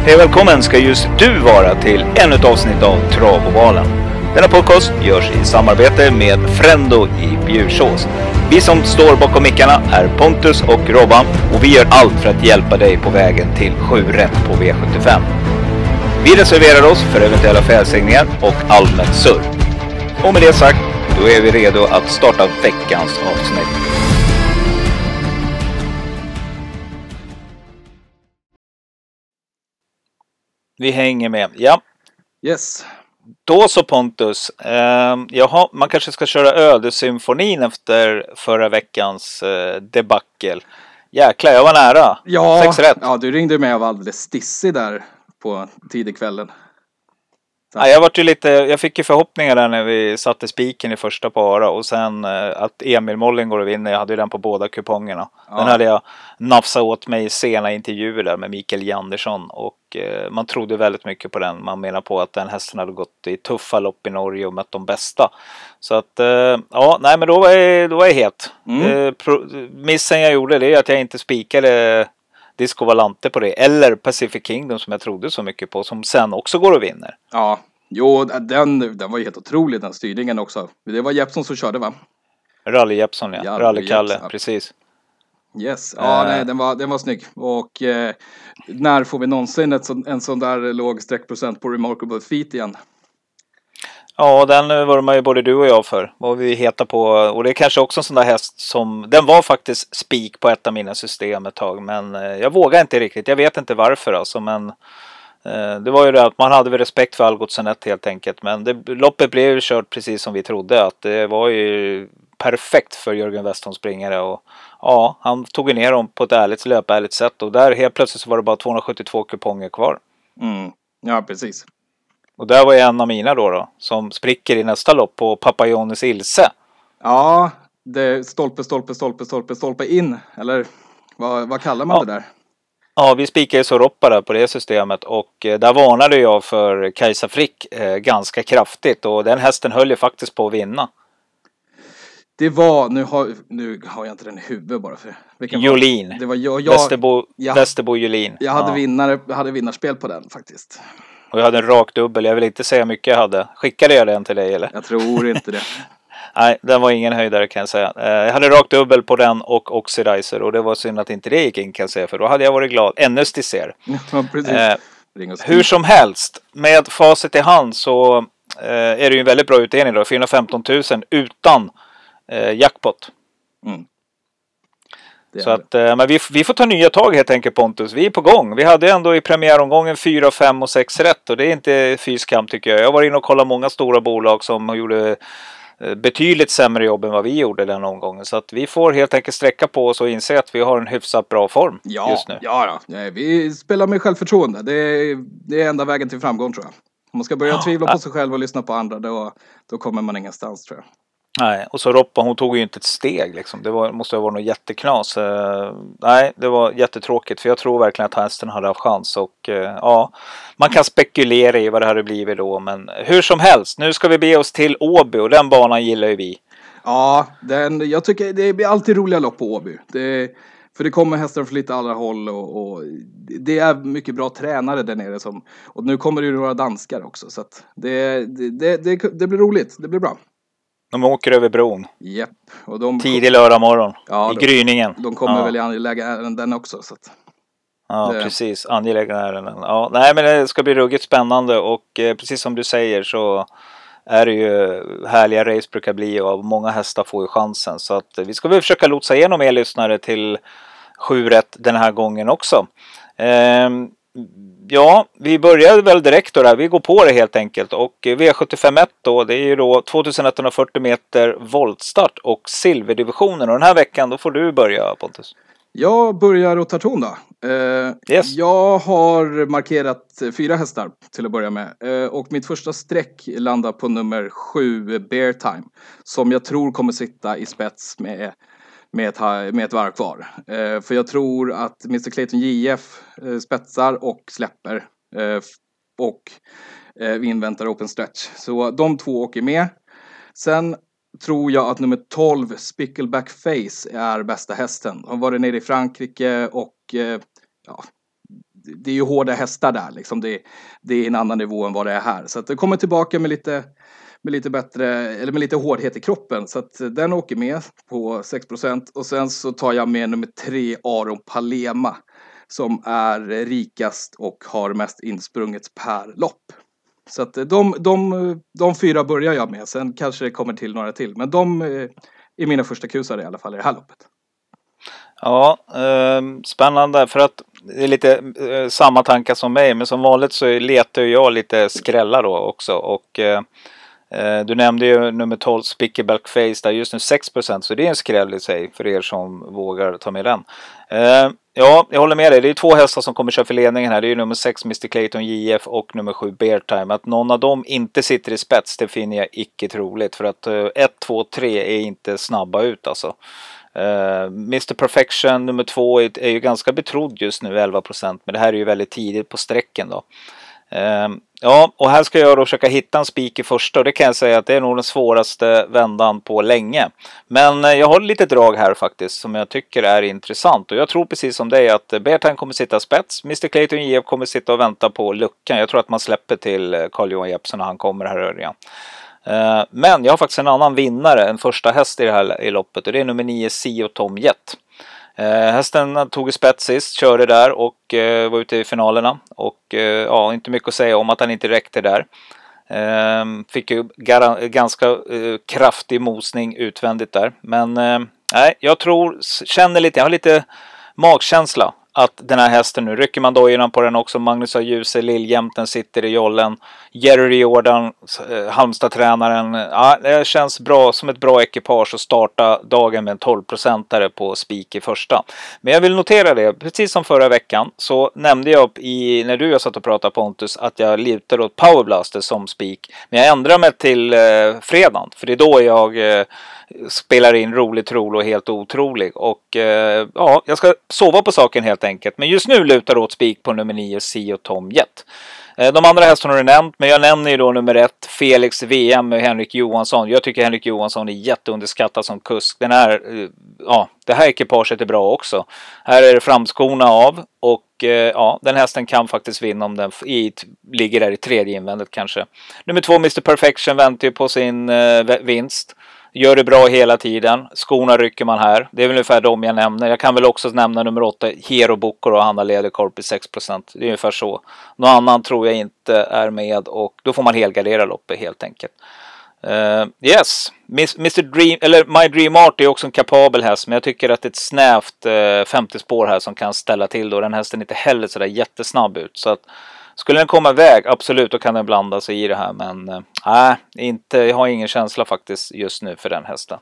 Hej, välkommen ska just du vara till ännu ett avsnitt av Travovalen. Denna podcast görs i samarbete med Frendo i Bjursås. Vi som står bakom mickarna är Pontus och Robban och vi gör allt för att hjälpa dig på vägen till 7 rätt på V75. Vi reserverar oss för eventuella felsägningar och allmänt surr. Och med det sagt, då är vi redo att starta veckans avsnitt. Vi hänger med, ja. Yes. Då så Pontus, jaha, man kanske ska köra ödesymfonin efter förra veckans debacle. Jäklar, jag var nära. Ja, 6 rätt. Ja, du ringde mig av alldeles stissig där på tidig kvällen. Ja, jag fick ju förhoppningar där när vi satte spiken i första para och sen att Emil Molling går och vinner. Jag hade ju den på båda kupongerna. Ja. Den hade jag nafsat åt mig i sena intervjuer där med Mikael Jandersson och man trodde väldigt mycket på den. Man menar på att den hästen hade gått i tuffa lopp i Norge och mött de bästa. Så att, ja, nej men då var jag het. Missen jag gjorde det är att jag inte spikade Disco Valante på det. Eller Pacific Kingdom som jag trodde så mycket på. Som sen också går och vinner. Ja, jo, den var ju helt otrolig den styrningen också. Det var Jeppson som körde, va? Rally Jeppson, ja. Rally Kalle, precis. Yes, ja, nej, den var snygg. Och när får vi någonsin en sån där låg streckprocent på Remarkable Feet igen? Ja, den var man ju både du och jag för. Vad vi heter på. Och det är kanske också en sån där häst som... Den var faktiskt spik på ett av mina system ett tag. Men jag vågar inte riktigt. Jag vet inte varför alltså. Men det var ju det att man hade väl respekt för Algotssonet helt enkelt. Men loppet blev ju kört precis som vi trodde. Att det var ju perfekt för Jörgen Westholm springare. Och ja, han tog ner dem på ett löpärligt sätt. Och där helt plötsligt så var det bara 272 kuponger kvar. Ja, precis. Och där var ju en av mina då som spricker i nästa lopp på Papajonis Ilse. Ja, det är stolpe in. Eller vad kallar man det där? Ja, vi spikade så Roppa där på det systemet. Och där varnade jag för Kajsa Frick ganska kraftigt. Och den hästen höll ju faktiskt på att vinna. Det var, nu har jag inte den i huvudet bara för. Jolin. Det var jag Västerbo Jolin. Jag hade vinnarspel på den faktiskt. Och jag hade en rak dubbel. Jag vill inte säga mycket jag hade. Skickade jag den till dig eller? Jag tror inte det. Nej, den var ingen höjdare kan jag säga. Jag hade rak dubbel på den och Oxidizer. Och det var synd att inte det gick in kan jag säga. För då hade jag varit glad. Ännu sticer. Ja, precis. Hur som helst. Med facit i hand så är det ju en väldigt bra utdelning då. 415 000 utan jackpot. Så att, men vi får ta nya tag helt enkelt Pontus. Vi är på gång. Vi hade ändå i premiäromgången 4, 5 och 6 rätt. Och det är inte fyskamp tycker jag. Jag var inne och kollade många stora bolag som gjorde betydligt sämre jobb än vad vi gjorde den omgången. Så att vi får helt enkelt sträcka på oss och inse att vi har en hyfsat bra form just nu. Ja, vi spelar med självförtroende. Det är enda vägen till framgång tror jag. Om man ska börja tvivla på sig själv och lyssna på andra då kommer man ingenstans tror jag. Nej, och så Roppa, hon tog ju inte ett steg liksom. Det måste ha varit något jätteknas. Nej, det var jättetråkigt för jag tror verkligen att hästen hade haft chans och ja, man kan spekulera i vad det hade blivit då, men hur som helst, nu ska vi be oss till Åby och den banan gillar ju vi. Ja, jag tycker det blir alltid roliga lopp på Åby. För det kommer hästar från lite alla håll och det är mycket bra tränare där nere och nu kommer det ju några danskar också så att det blir roligt, det blir bra. De åker över bron. Japp. Tidig lördag morgon. Ja, i gryningen. De kommer väl i angelägna ärenden också. Så att ja, precis. Angelägna ärenden. Ja, nej, men det ska bli ruggigt spännande. Och precis som du säger så är det ju härliga race brukar bli. Och många hästar får ju chansen. Så att vi ska väl försöka lotsa igenom er lyssnare till 7 rätt den här gången också. Ja, vi börjar väl direkt då där. Vi går på det helt enkelt. Och V75-1 då, det är ju då 2140 meter voltstart och silverdivisionen. Och den här veckan, då får du börja Pontus. Jag börjar och tar ton då. Yes. Jag har markerat 4 hästar till att börja med. Och mitt första streck landar på nummer 7, Bear Time. Som jag tror kommer sitta i spets med ett varv kvar. För jag tror att Mr. Clayton JF spetsar och släpper. Och vi inväntar open stretch. Så de 2 åker med. Sen tror jag att nummer 12, Spickleback Face, är bästa hästen. Han var nere i Frankrike och ja, det är ju hårda hästar där liksom. Det är en annan nivå än vad det är här. Så att det kommer tillbaka med lite bättre, eller med lite hårdhet i kroppen. Så att den åker med på 6%. Och sen så tar jag med nummer 3, Aron Palema, som är rikast och har mest insprunget per lopp. Så att de 4 börjar jag med. Sen kanske det kommer till några till. Men de är mina första kusar i alla fall i det här loppet. Ja, spännande, för att det är lite samma tankar som mig, men som vanligt så letar jag lite skrällar då också, och du nämnde ju nummer 12 Spickleback Face där, just nu 6%, så det är en skräll i sig för er som vågar ta med den. Ja, jag håller med dig. Det är 2 hästar som kommer köra för ledningen här. Det är ju nummer 6 Mr. Clayton JF och nummer 7 Bear Time. Att någon av dem inte sitter i spets, det finner jag icke troligt, för att 1, 2, 3 är inte snabba ut alltså. Mr. Perfection nummer 2 är ju ganska betrodd just nu, 11%, men det här är ju väldigt tidigt på sträcken då. Ja, och här ska jag då försöka hitta en spik i första, och det kan jag säga att det är nog den svåraste vändan på länge. Men jag har lite drag här faktiskt som jag tycker är intressant, och jag tror precis som dig att Beartime kommer sitta spets, Mr. Clayton JF kommer sitta och vänta på luckan. Jag tror att man släpper till Carl-Johan Jeppsson när han kommer här i Örjan. Men jag har faktiskt en annan vinnare, en första häst i det här i loppet, och det är nummer 9 Sio Tom Jet. Hästen tog i spets sist, körde där och var ute i finalerna, och ja, inte mycket att säga om att han inte räckte där. Fick ju ganska kraftig mosning utvändigt där, men nej, jag har lite magkänsla att den här hästen nu, rycker man dojorna på den också, Magnus A. Djuse, Liljämten sitter i jollen, Jerry Jordan, Halmstad-tränaren, ja, det känns bra, som ett bra ekipage att starta dagen med en 12% på spik i första. Men jag vill notera det, precis som förra veckan så nämnde jag när du satt och pratade Pontus, att jag litar åt Powerblaster som spik, men jag ändrar mig till fredagen, för det är då jag spelar in roligt och helt otrolig, och ja, jag ska sova på saken helt enkelt, men just nu lutar det åt spik på nummer 9 Sio Tom Jet. De andra hästarna har du nämnt, men jag nämner ju då nummer 1 Felix VM med Henrik Johansson. Jag tycker Henrik Johansson är jätteunderskattad som kusk. Det här ekipaget är bra också. Här är det framskorna av, och ja, den hästen kan faktiskt vinna om den ligger där i tredje invändet kanske. Nummer 2 Mr. Perfection väntar ju på sin vinst. Gör det bra hela tiden. Skorna rycker man här. Det är väl ungefär de jag nämner. Jag kan väl också nämna nummer 8 Hero Boko och Hanna Lederkorp i 6%. Det är ungefär så. Någon annan tror jag inte är med, och då får man helgardera loppet helt enkelt. Yes. Mr. Dream, eller My Dream Art är också en kapabel häst, men jag tycker att det är ett snävt 50 spår här som kan ställa till då. Den hästen är inte heller så där jättesnabb ut, så att skulle den komma iväg, absolut, då kan den blanda sig i det här. Men jag har ingen känsla faktiskt just nu för den hästen.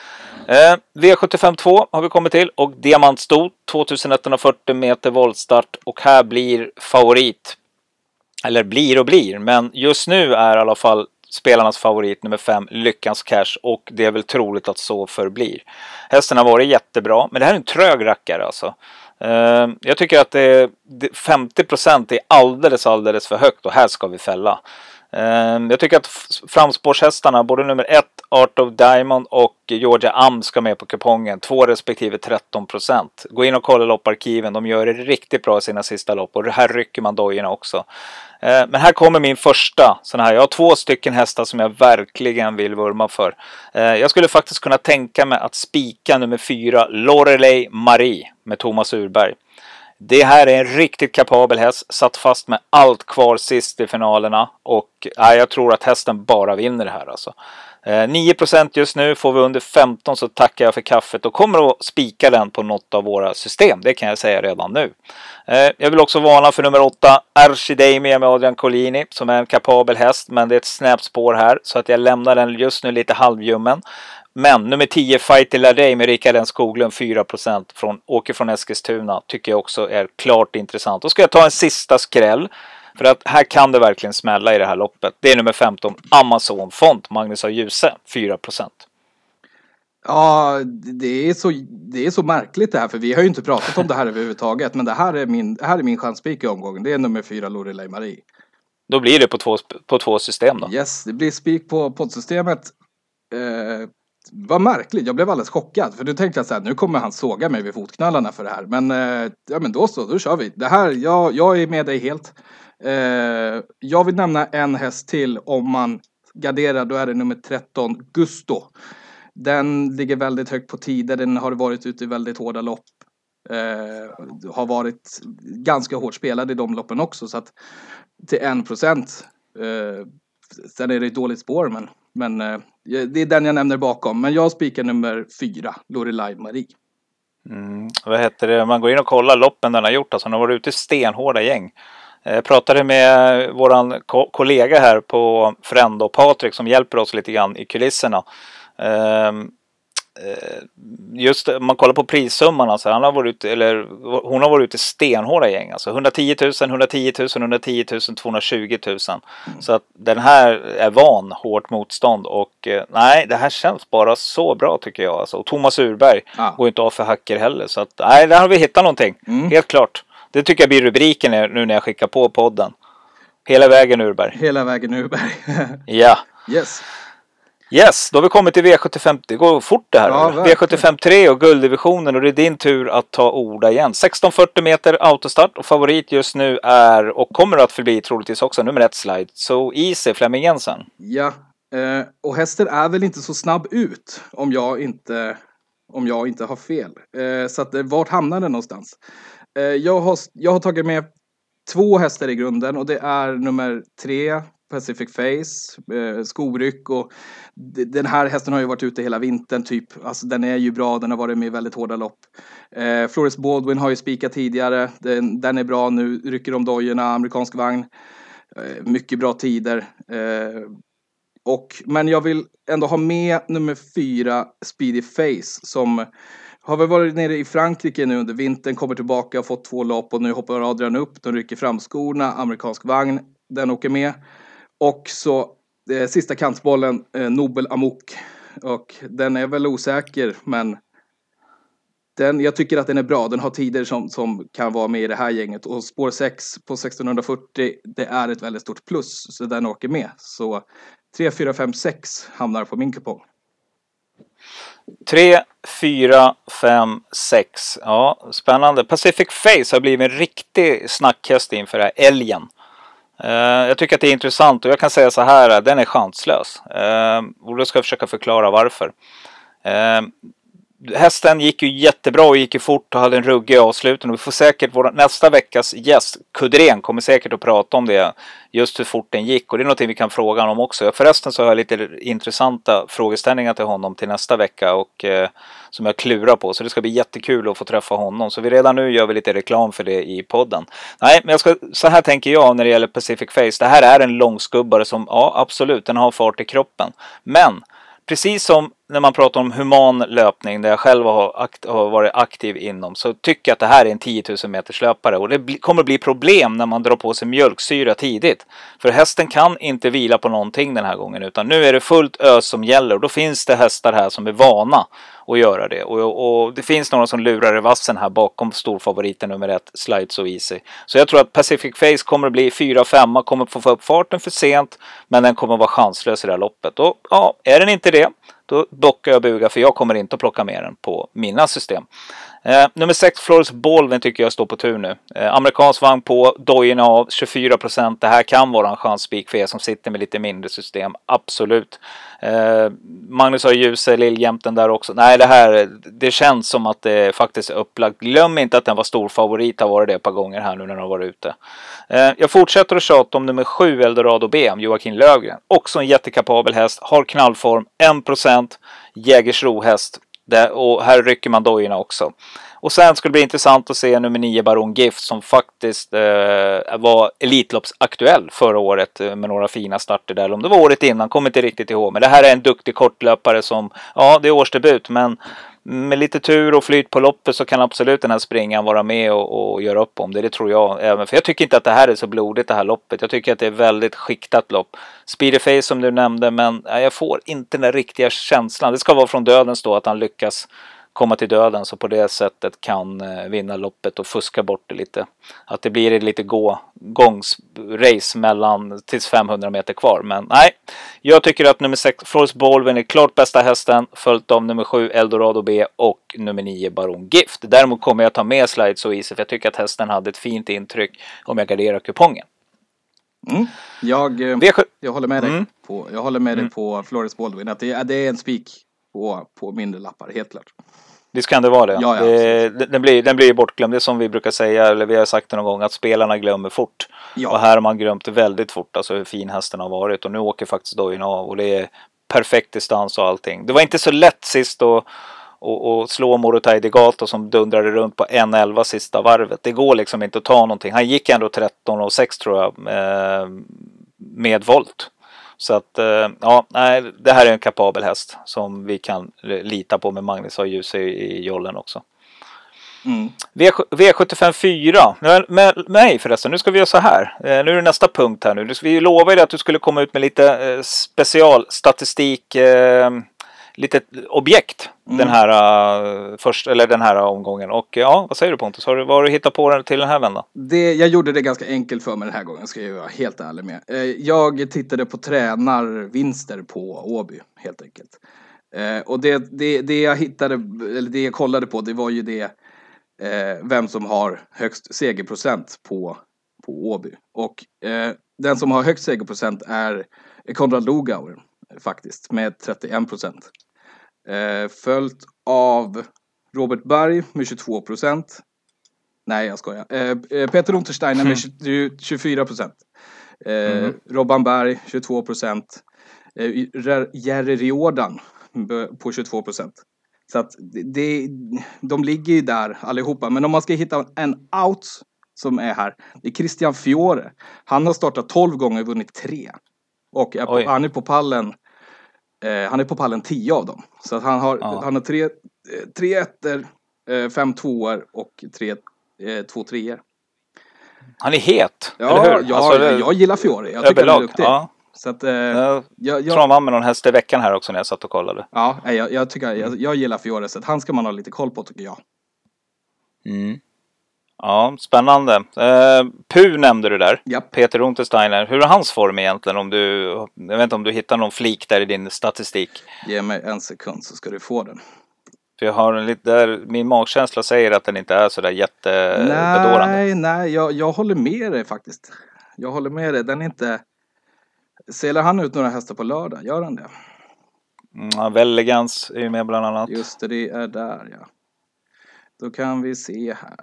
V75-2 har vi kommit till, och diamantstot 2140 meter voltstart, och här blir favorit, eller blir, men just nu är i alla fall spelarnas favorit nummer 5 Lyckans Cash, och det är väl troligt att så förblir. Hästen har varit jättebra, men det här är en trög rackare alltså. Jag tycker att 50% är alldeles för högt, och här ska vi fälla. Jag tycker att framspårshästarna, både nummer 1 Art of Diamond och Georgia Am, ska med på kupongen, 2 respektive 13%. Gå in och kolla lopparkiven, de gör det riktigt bra i sina sista lopp, och här rycker man dojorna också. Men här kommer min första sån här. Jag har 2 stycken hästar som jag verkligen vill vurma för. Jag skulle faktiskt kunna tänka mig att spika nummer 4 Lorelei Marie med Thomas Urberg. Det här är en riktigt kapabel häst, satt fast med allt kvar sist i finalerna, och jag tror att hästen bara vinner det här alltså. 9% just nu, får vi under 15 så tackar jag för kaffet och kommer att spika den på något av våra system, det kan jag säga redan nu. Jag vill också varna för nummer 8 Archidemia med Adrian Collini, som är en kapabel häst, men det är ett snäppt spår här, så att jag lämnar den just nu lite halvljummen. Men nummer 10 Fighter Ladej med Rickard N. Skoglund 4% åker från Eskilstuna, tycker jag också är klart intressant. Då ska jag ta en sista skräll, för att här kan det verkligen smälla i det här loppet. Det är nummer 15 Amazon Font Magnus A. Djuse 4%. Ja, det är så märkligt det här, för vi har ju inte pratat om det här överhuvudtaget, men det här är min chanspik i omgången. Det är nummer 4 Lorelei Marie. Då blir det på två system då. Yes, det blir spik på poddsystemet. vad märkligt, jag blev alldeles chockad. För nu tänkte jag så här, nu kommer han såga mig vid fotknallarna för det här. Men, ja, men då kör vi. Det här, jag är med dig helt. Jag vill nämna en häst till. Om man garderar, då är det nummer 13, Gusto. Den ligger väldigt högt på tider. Den har varit ute i väldigt hårda lopp. Har varit ganska hårt spelad i de loppen också. Så att till 1%. Sen är det ett dåligt spår, men det är den jag nämner bakom. Men jag spikar nummer 4, Lorelei Marie. Vad heter det? Man går in och kollar loppen den har gjort. Alltså, den har varit ute i stenhårda gäng. Jag pratade med våran kollega här på Frendo, Patrik, som hjälper oss lite grann i kulisserna. Just man kollar på prissumman, alltså, hon har varit ute i stenhårda gäng, alltså 110 000, 110 000, 110 000, 220 000. Så att den här är van hårt motstånd och nej, det här känns bara så bra tycker jag, alltså. Och Thomas Urberg går inte av för hacker heller, så att nej, där har vi hittat någonting, helt klart. Det tycker jag blir rubriken nu när jag skickar på podden. Hela vägen Urberg. Hela vägen Urberg. Ja. Yes, då har vi kommit till V75. Det går fort det här. Ja, V75 3 och gulddivisionen, och det är din tur att ta orda igen. 1640 meter autostart och favorit just nu är, och kommer att förbli troligtvis också, nummer 1 Slide So Easy, Flemming Jensen. Ja, och hästen är väl inte så snabb ut om jag inte har fel. Så att vart hamnar den någonstans? Jag har tagit med 2 hästar i grunden, och det är nummer 3 Pacific Face, skoryck, och den här hästen har ju varit ute hela vintern typ. Alltså den är ju bra, den har varit med i väldigt hårda lopp. Flores Baldwin har ju spikat tidigare, den är bra nu, rycker om dojorna, amerikansk vagn, mycket bra tider. Men jag vill ändå ha med nummer 4 Speedy Face, som har väl varit nere i Frankrike nu under vintern, kommer tillbaka och fått 2 lopp, och nu hoppar Adrian upp, de rycker fram skorna, amerikansk vagn, den åker med. Och så sista kantsbollen, Nobel Amok, och den är väl osäker, men jag tycker att den är bra. Den har tider som kan vara med i det här gänget, och spår 6 på 1640, det är ett väldigt stort plus, så den åker med. Så 3, 4, 5, 6 hamnar på min kupong. 3, 4, 5, 6. Ja, spännande. Pacific Face har blivit en riktig snackhäst inför det här, älgen. Jag tycker att det är intressant, och jag kan säga så här, den är chanslös. Och då ska jag försöka förklara varför. Hästen gick ju jättebra och gick ju fort och hade en ruggig avslutning. Och vi får säkert, nästa veckas gäst, Kudren, kommer säkert att prata om det. Just hur fort den gick. Och det är något vi kan fråga honom också. Förresten så har jag lite intressanta frågeställningar till honom till nästa vecka. Och som jag klurar på. Så det ska bli jättekul att få träffa honom. Så vi redan nu gör vi lite reklam för det i podden. Nej, men så här tänker jag när det gäller Pacific Face. Det här är en långskubbare som, ja absolut, den har fart i kroppen. Men precis som när man pratar om human löpning, där jag själv har varit aktiv inom, så tycker jag att det här är en 10 000 meters löpare. Och det kommer bli problem när man drar på sig mjölksyra tidigt. För hästen kan inte vila på någonting den här gången, utan nu är det fullt ös som gäller. Och då finns det hästar här som är vana att göra det. Och det finns några som lurar i vassen här bakom storfavoriten nummer 1, Slide So Easy. Så jag tror att Pacific Face kommer att bli 4-5, kommer att få upp farten för sent, men den kommer att vara chanslös i det här loppet. Och ja, är den inte det, då bockar jag buga, för jag kommer inte att plocka med den på mina system. Nummer 6, Flores Baldwin, tycker jag står på tur nu. Amerikansk vagn på, dojorna av 24%. Det här kan vara en chansspik för er som sitter med lite mindre system. Absolut. Magnus har ljuset, Lilljämten där också. Nej, det känns som att det faktiskt är upplagt. Glöm inte att den var stor favorit, har varit det ett par gånger här nu när den har varit ute. Jag fortsätter att tjata om nummer 7, Eldorado B, Joakim Lövgren. Också en jättekapabel häst, har knallform, 1%, Jägersro häst. Och här rycker man dojorna också. Och sen skulle det bli intressant att se nummer 9, Baron Gift, som faktiskt var elitloppsaktuell förra året med några fina starter där. Om det var året innan, kommer inte riktigt ihåg. Men det här är en duktig kortlöpare som, ja, det är årsdebut, men med lite tur och flyt på loppet så kan absolut den här springan vara med och göra upp om det. Det tror jag även. För jag tycker inte att det här är så blodigt, det här loppet. Jag tycker att det är väldigt skiktat lopp. Speedyface som du nämnde, men jag får inte den riktiga känslan. Det ska vara från dödens då att han lyckas komma till döden, så på det sättet kan vinna loppet och fuska bort det lite. Att det blir ett lite gångsrace mellan tills 500 meter kvar. Men nej, jag tycker att nummer 6 Florence Baldwin är klart bästa hästen, följt av nummer 7 Eldorado B och nummer 9 Baron Gift. Däremot kommer jag ta med Slide So Easy, för jag tycker att hästen hade ett fint intryck om jag garderar kupongen. Jag håller med dig på Florence Baldwin, att det är en spik på mindre lappar, helt klart. Visst kan det vara det. Ja, den blir bortglömd. Det är som vi brukar säga, eller vi har sagt det någon gång, att spelarna glömmer fort. Ja. Och här har man glömt väldigt fort, alltså hur fin hästen har varit. Och nu åker faktiskt dojen av, och det är perfekt distans och allting. Det var inte så lätt sist och slå Morotai Degato som dundrade runt på 1.11 sista varvet. Det går liksom inte att ta någonting. Han gick ändå 13.06 tror jag med volt. Så att det här är en kapabel häst som vi kan lita på, med Magnus och ljus i jollen också. V75 4 med mig förresten. Nu ska vi göra så här. Nu är det nästa punkt här nu. Vi lovade att du skulle komma ut med lite specialstatistik, lite objekt den här omgången. Och ja, vad säger du Pontus? Vad har du hittat på till den här vändan? Jag gjorde det ganska enkelt för mig den här gången, ska jag vara helt ärlig med. Jag tittade på tränarvinster på Åby, helt enkelt. Och det jag hittade, eller det jag kollade på, det var ju det vem som har högst segerprocent på Åby. Och den som har högst segerprocent är Konrad Lugauer faktiskt, med 31%. Följt av Robert Berg med 22%. Nej, jag skojar. Peter Untersteiner med 24%. Robban Berg 22%. Jerry Riordan på 22%. Så att de ligger ju där allihopa. Men om man ska hitta en out som är här, det är Christian Fiore. Han har startat 12 gånger och vunnit 3. Och han är på pallen. Han är på pallen 10 av dem. Så att han har 3 ettor, 5 tvåor och 2 treor. Han är het, ja, eller hur? Jag gillar Fiore. Jag tycker han är duktig. Ja. Så att, jag tror han var med någon häst i veckan här också när jag satt och kollade. Ja, jag gillar Fiore, så att han ska man ha lite koll på, tycker jag. Ja, spännande. Pu nämnde du där. Japp. Peter Untersteiner. Hur är hans form egentligen? Jag vet inte om du hittar någon flik där i din statistik. Ge mig en sekund så ska du få den. För jag har min magkänsla säger att den inte är så där jättebedårande. Nej, jag håller med dig faktiskt. Jag håller med dig. Den är inte... Selar han ut några hästar på lördag? Gör han det? Velligans är ju med bland annat. Just det är där, ja. Då kan vi se här.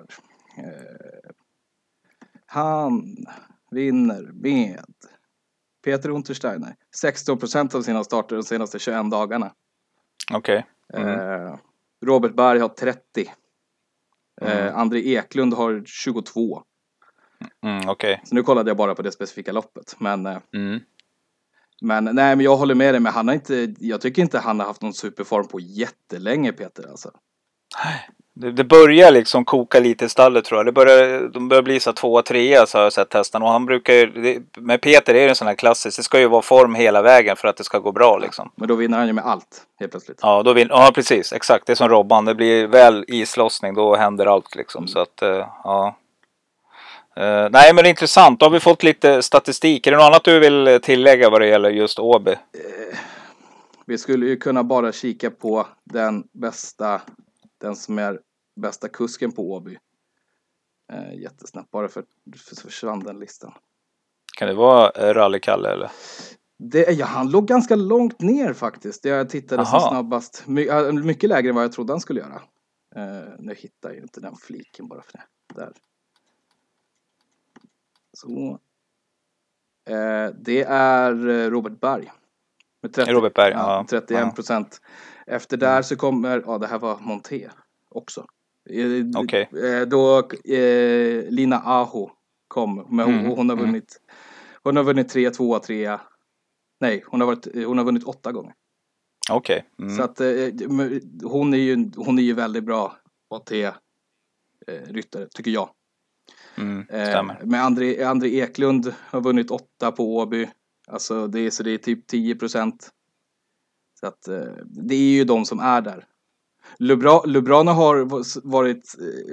Han vinner med Peter Untersteiner 16% av sina starter de senaste 21 dagarna. Okej. Robert Berg har 30. André Eklund har 22. Okej. Så nu kollade jag bara på det specifika loppet. Men jag håller med dig. Men jag tycker inte han har haft någon superform på jättelänge, Peter. Alltså. Det börjar liksom koka lite i stallet, tror jag. De börjar bli så 2-3, så har jag sett hästarna. Och han med Peter är det en sån här klassisk. Det ska ju vara form hela vägen för att det ska gå bra liksom. Men då vinner han ju med allt, helt plötsligt. Ja, precis. Exakt. Det är som Robban. Det blir väl islossning, då händer allt liksom. Så att, ja. Nej, men det är intressant. Då har vi fått lite statistik. Är det något annat du vill tillägga vad det gäller just Åby? Vi skulle ju kunna bara kika på den som är bästa kusken på Åby. Jättesnabbt, bara för försvann den listan. Kan det vara Rally-Kalle eller? Han låg ganska långt ner faktiskt. Jag tittade som snabbast. Mycket lägre än vad jag trodde han skulle göra. Nu hittar jag inte den fliken bara för det. Där. Så. Det är Robert Berg. Med Robert Berg, 31%. Efter där så kommer, det här var Monté också. Okej. Då Lina Aho kom, men hon har vunnit 3, 2, 3. Nej, hon har vunnit 8 gånger. Okej. Så att hon är ju väldigt bra Monté-ryttare, tycker jag. Stämmer. Men André Eklund har vunnit 8 på Åby. Alltså det är typ 10%. Så att det är ju de som är där. Lubrano har varit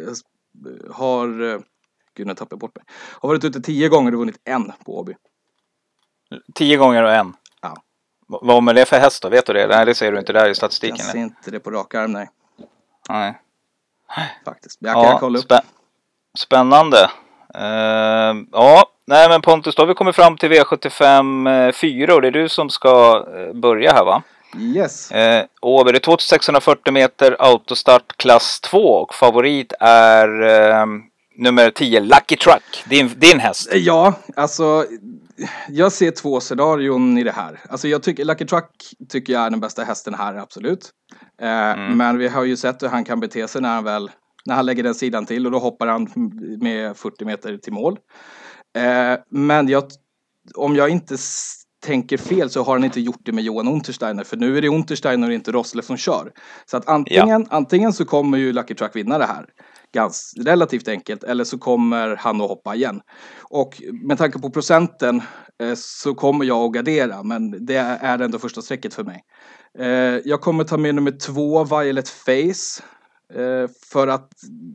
gud, jag tappar bort mig. Har varit ute 10 gånger och vunnit en på Åby. 10 gånger och en? Ja. Vad är det för häst då? Vet du det? Nej, det ser du inte där i statistiken. Jag ser inte det på rak arm, nej. Nej. Faktiskt. Jag kan kolla upp. Spännande. Ja, nej men Pontus, då har vi kommit fram till V75 4 och det är du som ska börja här, va? Yes. Åby, det är 2640 meter, autostart klass 2 och favorit är nummer 10, Lucky Truck, din häst. Ja, alltså jag ser 2 scenarion i det här. Alltså Lucky Truck tycker jag är den bästa hästen här, absolut. Men vi har ju sett hur han kan bete sig när han lägger den sidan till och då hoppar han med 40 meter till mål. Men om jag inte tänker fel så har han inte gjort det med Johan Untersteiner, för nu är det Untersteiner och inte Rossle som kör. Så att antingen så kommer ju Lucky Truck vinna det här ganska relativt enkelt, eller så kommer han att hoppa igen. Och med tanke på procenten så kommer jag att gardera, men det är ändå första strecket för mig. Jag kommer ta med nummer 2, Violet Face, för att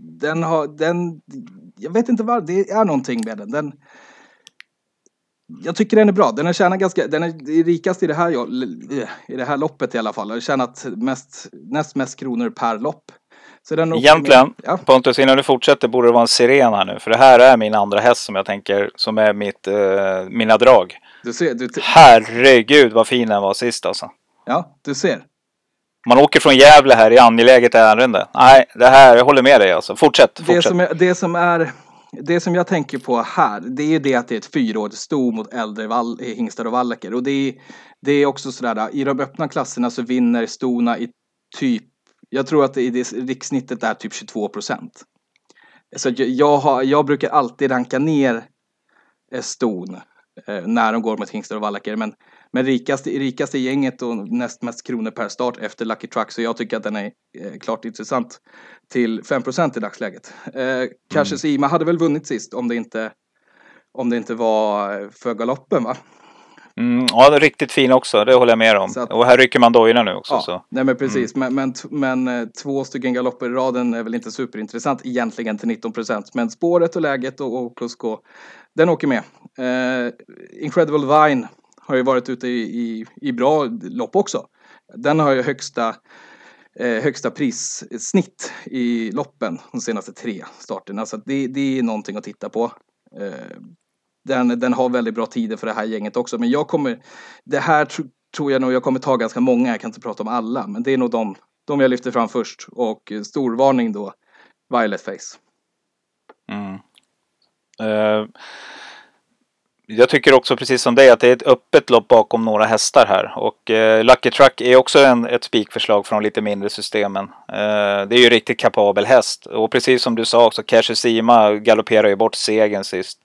jag vet inte vad det är, någonting med den. Jag tycker den är bra. Den är rikast i det här loppet i alla fall. Den har tjänat näst mest kronor per lopp. Så den egentligen, Pontus, innan du fortsätter borde det vara en siren här nu. För det här är min andra häst som jag tänker, som är mina drag. Herregud vad fin den var sist alltså. Ja, du ser. Man åker från Gävle här i angeläget ärende. Nej, det här, jag håller med dig alltså. Fortsätt. Det som jag tänker på här, det är ju det att det är ett 4-årigt sto mot äldre hingstar och vallacker. Och det är också sådär, i de öppna klasserna så vinner stona i typ, jag tror att rikssnittet är typ 22%. Så jag brukar alltid ranka ner ston när de går mot hingstar och vallacker. Men rikaste gänget och näst mest kronor per start efter Lucky Truck, så jag tycker att den är klart intressant till 5% i dagsläget. Cassius Ima hade väl vunnit sist om det inte var för galoppen, va? Ja, det är riktigt fin också, det håller jag med om. Och här rycker man dojorna nu också. Ja, så. Nej men precis, men 2 stycken galopper i raden är väl inte superintressant egentligen till 19%. Men spåret och läget och plus K, den åker med. Incredible Vine har ju varit ute i bra lopp också. Den har ju högsta prissnitt i loppen de senaste 3 starterna. Så det är någonting att titta på. Den har väldigt bra tider för det här gänget också. Men det här tror jag nog jag kommer ta ganska många. Jag kan inte prata om alla. Men det är nog de jag lyfter fram först. Och storvarning då, Violet Face. Jag tycker också precis som dig att det är ett öppet lopp bakom några hästar här. Och Lucky Truck är också ett spikförslag från lite mindre systemen. Det är ju riktigt kapabel häst. Och precis som du sa också, Cassius Ima galopperar ju bort segern sist.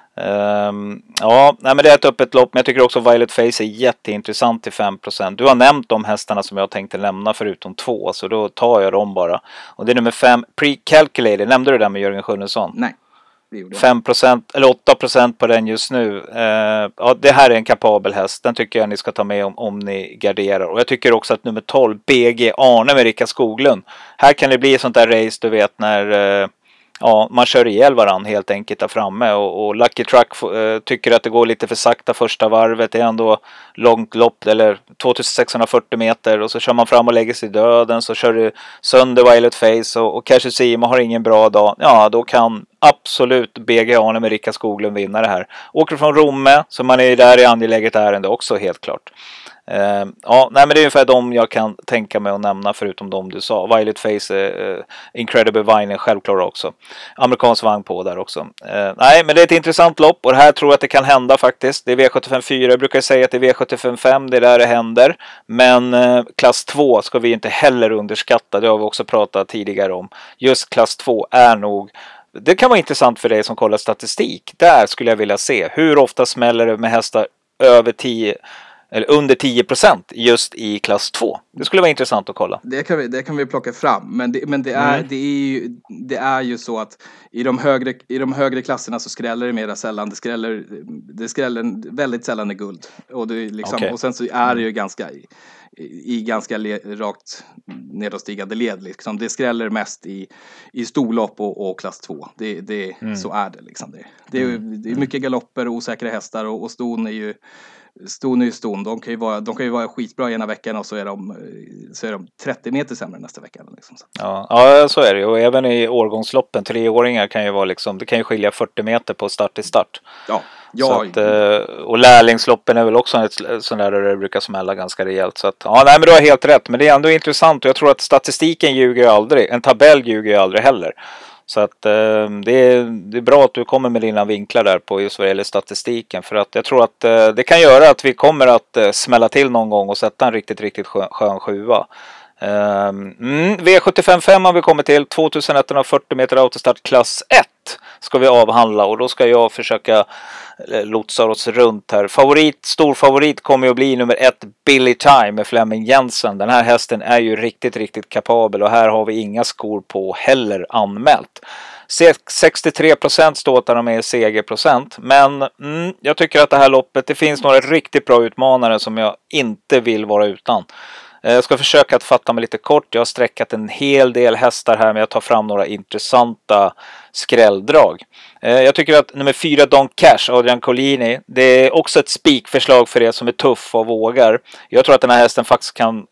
Men det är ett öppet lopp. Men jag tycker också Violet Face är jätteintressant till 5%. Du har nämnt de hästarna som jag tänkte lämna förutom 2. Så då tar jag dem bara. Och det är nummer 5, Pre-Calculated. Nämnde du det med Jörgen Sjunnesson? Nej. 5% eller 8% på den just nu. Det här är en kapabel häst. Den tycker jag ni ska ta med om ni garderar. Och jag tycker också att nummer 12, BG Arne med Rickard Skoglund. Här kan det bli ett sånt där race, du vet, när man kör ihjäl varandra helt enkelt där framme. Och Lucky Truck tycker att det går lite för sakta första varvet. Det är ändå långt lopp, eller 2640 meter. Och så kör man fram och lägger sig i döden. Så kör det sönder Violet Face. Och Cassius Ima har ingen bra dag. Ja, då kan absolut BG Arne med Rickard Skoglund vinna det här. Åker från Romme, så man är där i angeläget ärende också, helt klart. Men det är ungefär de jag kan tänka mig att nämna förutom de du sa. Violet Face, Incredible Vine är självklart också. Amerikansk vagn på där också. Men det är ett intressant lopp och det här tror jag att det kan hända faktiskt. Det är V75-4, jag brukar säga att det är V75-5, det är där det händer. Men klass 2 ska vi inte heller underskatta, det har vi också pratat tidigare om. Just klass 2 är nog, det kan vara intressant för dig som kollar statistik. Där skulle jag vilja se hur ofta smäller det med hästar över 10 eller under 10% just i klass 2. Det skulle vara intressant att kolla. Det kan vi plocka fram, men det är ju så att i de högre klasserna så skräller det mer sällan. Det skräller väldigt sällan i guld. Och, och sen så är det ju ganska rakt nedåtstigande led. Liksom. Det skräller mest i storlopp och klass 2. Så är det liksom. Det är mycket galopper och osäkra hästar och ston är ju ston. De kan ju vara skitbra ena veckan och så är de 30 meter sämre nästa vecka. Liksom. Ja, så är det ju. Och även i årgångsloppen, 3-åringar kan ju vara liksom, det kan ju skilja 40 meter på start till start. Ja. Och lärlingsloppen är väl också ett sån där det brukar smälla ganska rejält. Så att, men du har helt rätt. Men det är ändå intressant och jag tror att statistiken ljuger ju aldrig. En tabell ljuger ju aldrig heller. Så att det är bra att du kommer med dina vinklar där på just vad det gäller statistiken. För att jag tror att det kan göra att vi kommer att smälla till någon gång och sätta en riktigt, riktigt skön sjua. V75 har vi kommit till. 2140 meter autostart klass 1 ska vi avhandla. Och då ska jag försöka lotsa oss runt här. Stor favorit kommer att bli nummer 1 Billy Time med Flemming Jensen. Den här hästen är ju riktigt, riktigt kapabel. Och här har vi inga skor på heller anmält. 63% står att de är segerprocent. Men jag tycker att det här loppet, det finns några riktigt bra utmanare som jag inte vill vara utan. Jag ska försöka att fatta mig lite kort. Jag har sträckat en hel del hästar här, men jag tar fram några intressanta skrälldrag. Jag tycker att nummer 4 Don Cash, Adrian Collini, det är också ett spikförslag för er som är tuff och vågar. Jag tror att den här hästen faktiskt kan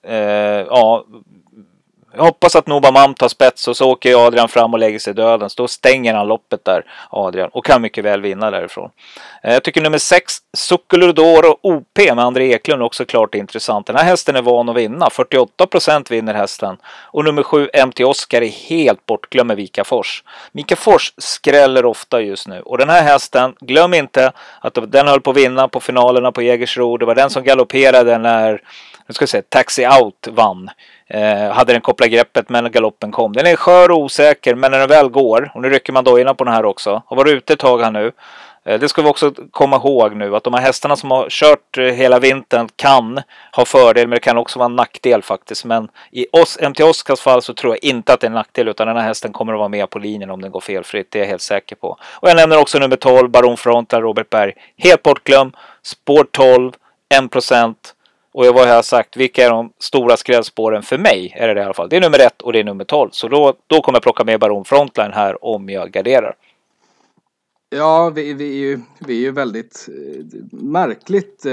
jag hoppas att Nobamam tar spets och så åker Adrian fram och lägger sig döden. Så då stänger han loppet där, Adrian. Och kan mycket väl vinna därifrån. Jag tycker nummer 6, Succuludor och OP med André Eklund också klart intressant. Den här hästen är van att vinna. 48% vinner hästen. Och nummer 7, MT Oscar är helt bortglömd med Vikafors. Vikafors skräller ofta just nu. Och den här hästen, glöm inte att den höll på att vinna på finalerna på Jägersro. Det var den som galopperade när Taxi Out vann. Hade den kopplat greppet men galoppen kom. Den är skör och osäker, men när den väl går, och nu rycker man dojorna på den här också, har varit ute ett tag här nu. Det ska vi också komma ihåg nu, att de här hästarna som har kört hela vintern kan ha fördel, men det kan också vara en nackdel faktiskt. Men i MT Oscars fall så tror jag inte att det är en nackdel, utan den här hästen kommer att vara med på linjen om den går felfritt, det är jag helt säker på. Och jag nämner också nummer 12, Baron Frontal, Robert Berg, helt bortglöm, spår 12, 1%. Och vad jag har sagt, vilka är de stora skrällspåren för mig? Är det i alla fall. Det är nummer 1 och det är nummer 12. Så då kommer jag plocka med Baron Frontline här om jag garderar. Ja, vi är ju väldigt märkligt